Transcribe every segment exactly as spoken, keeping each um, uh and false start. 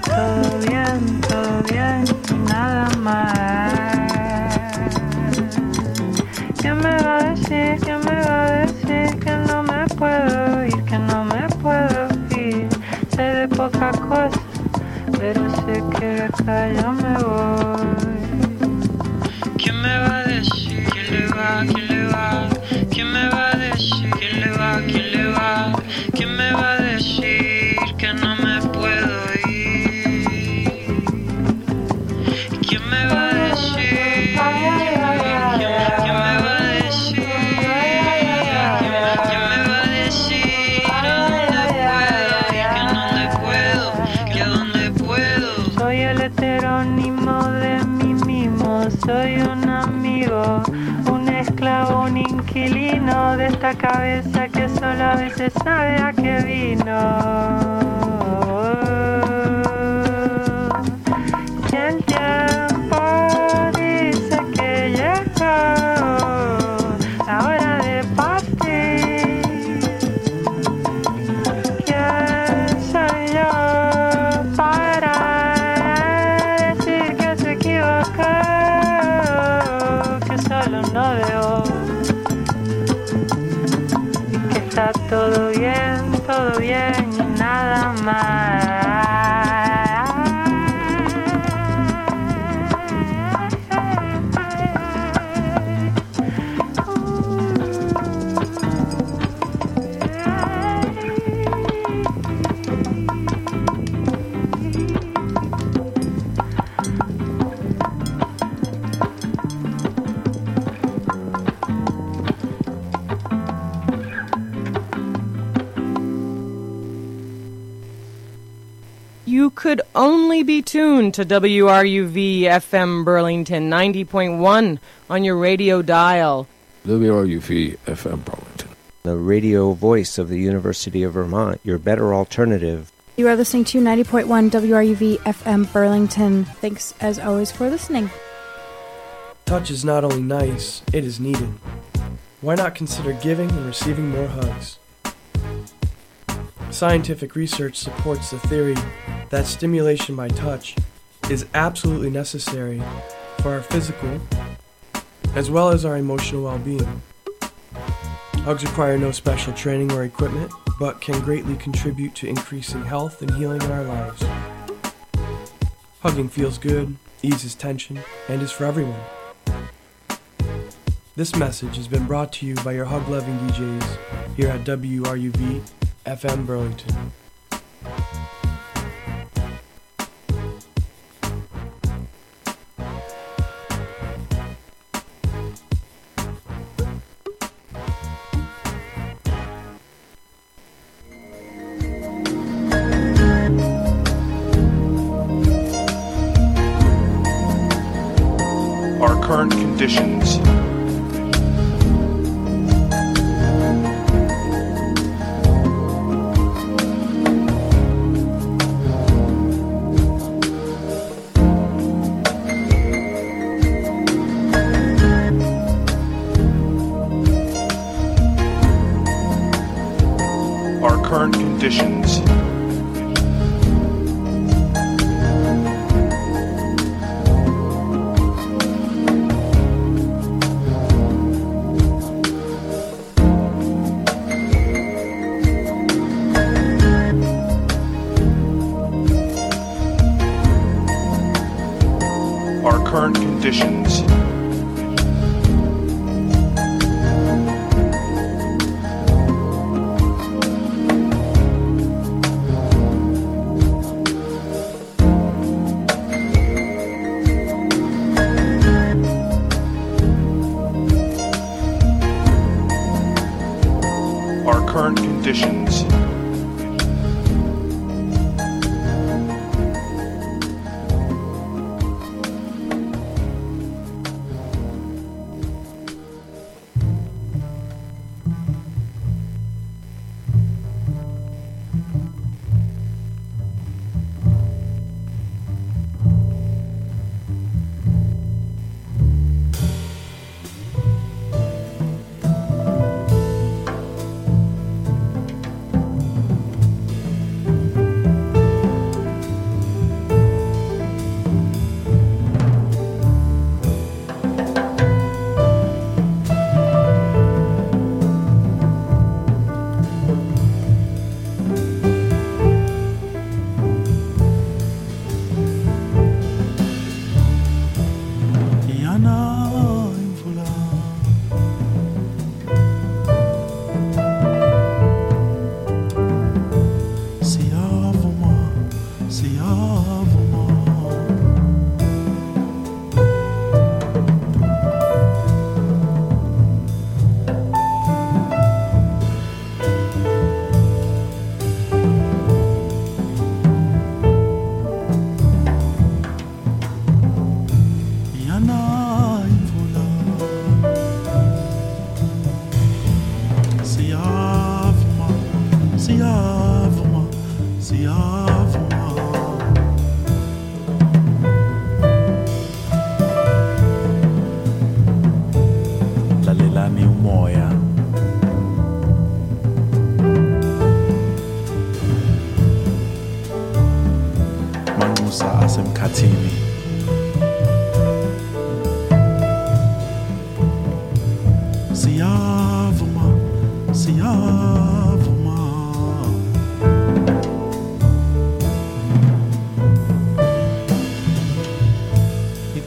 todo bien, todo bien, nada más. ¿Quién me va a decir, quién me va a decir que no me puedo ir, que no me puedo ir? Sé de poca cosa, pero sé que de acá yo me voy. ¿Quién me va a decir, quién le va, quién le va? ¿Quién me va a decir, quién le va, quién le va? ¿Quién me va a decir que no me puedo ir? ¿Quién me va a decir? ¿Quién, quién me va a decir? ¿Quién, quién me va a decir a dónde puedo ir, que a dónde puedo, que a dónde puedo? Soy el heterónimo de mí mismo, soy un amigo, un esclavo, un inquilino de esta cabeza que solo a veces sabe a qué vino. Y el tiempo dice que llegó la hora de partir. ¿Quién soy yo para decir que se equivocó? Que solo no veo. Está todo bien, todo bien y nada más. You could only be tuned to W R U V F M Burlington ninety point one on your radio dial. W R U V F M Burlington, the radio voice of the University of Vermont, your better alternative. You are listening to ninety point one W R U V F M Burlington. Thanks, as always, for listening. Touch is not only nice, it is needed. Why not consider giving and receiving more hugs? Scientific research supports the theory that stimulation by touch is absolutely necessary for our physical as well as our emotional well-being. Hugs require no special training or equipment, but can greatly contribute to increasing health and healing in our lives. Hugging feels good, eases tension, and is for everyone. This message has been brought to you by your hug-loving D Js here at W R U V F M Burlington. Our current conditions. Our current conditions. Our current conditions. Our current conditions.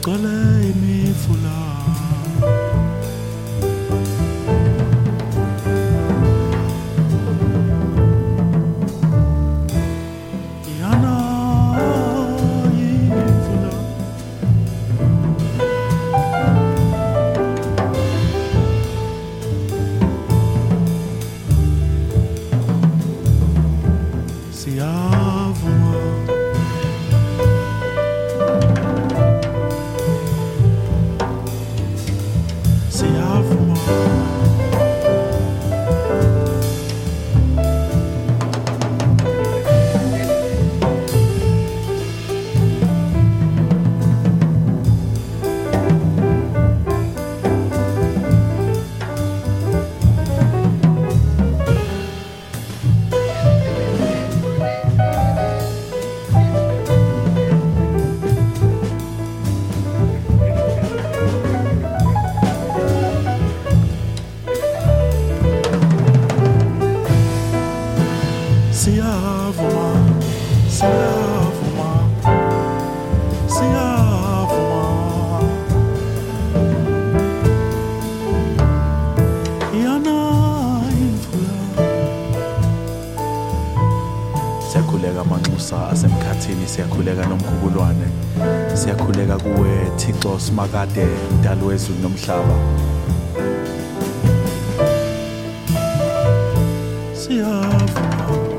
gcwele imifula yana imfula siyavuma siyakhuleka nomkhubulwane siyakhuleka kuwe Thixo simakade mdali wezulu nomhlaba siyavuma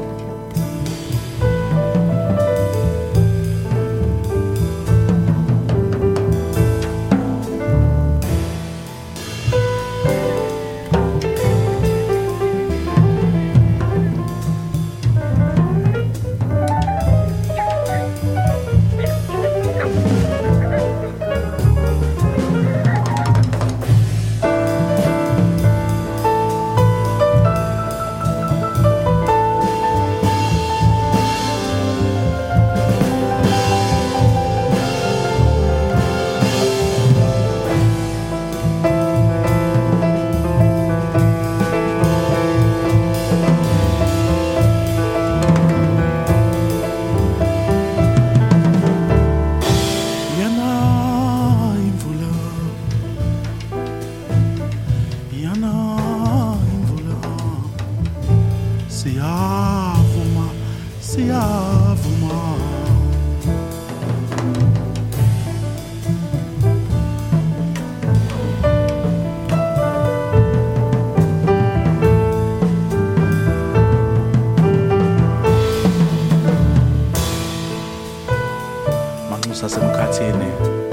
sasemkhathini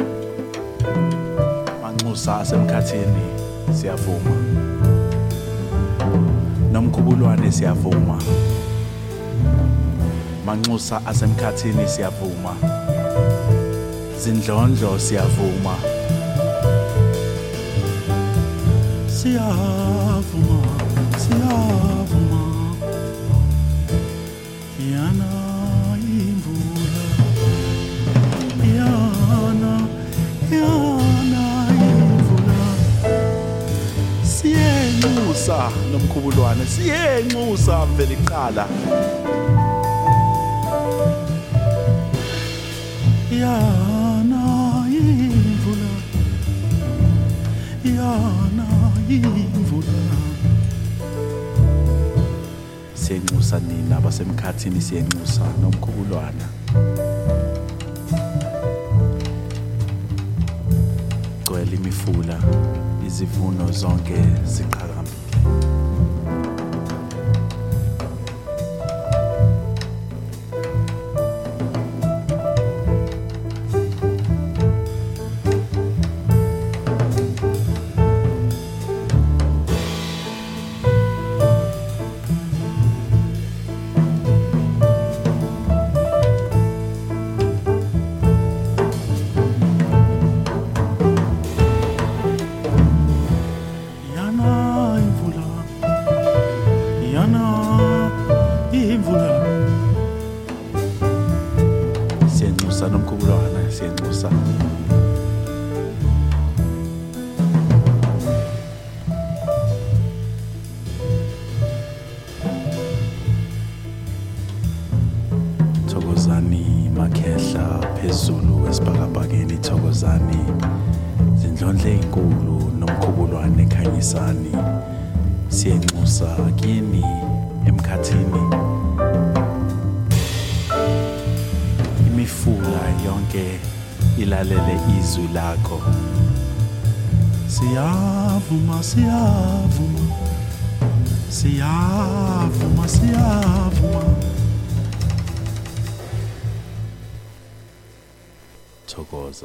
manxusa asemkhathini siyavuma nomkhubulwane siyavuma manxusa asemkhathini siyavuma zindlondlo siyavuma siyavuma siyavuma yana imvula yana yana imvula siyenxusa nomkhubulwane siyenxusa mvela iqala yana imvula yana imvula siyenxusa nina abasemkhathini siyenxusa nomkhubulwana gcwele imifula izivuno zonke ziqhakambile yana imvula Yondle inkulu nomkhubulwane ekhanyisani siyenxusa kini emkhathini. Imifula yonke ilalele izwi lakho. Siyavuma siyavuma siyavuma siyavuma. Thokoza.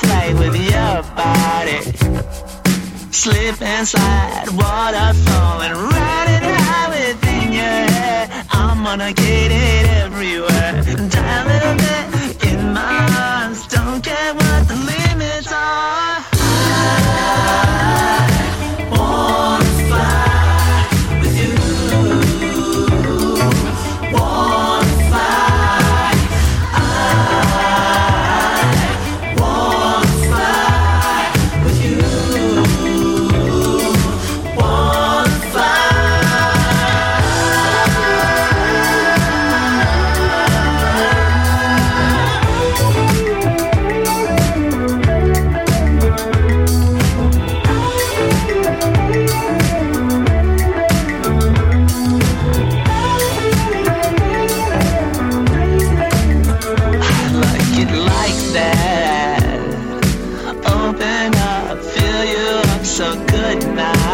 play with your body. Slip and slide, waterfall and ride it high within your head. I'm gonna get it everywhere. Die a little bit in my arms. Don't care what the limits are. I wanna fly with you. Wanna fly. I wanna fly with you. Wanna fly. So good now.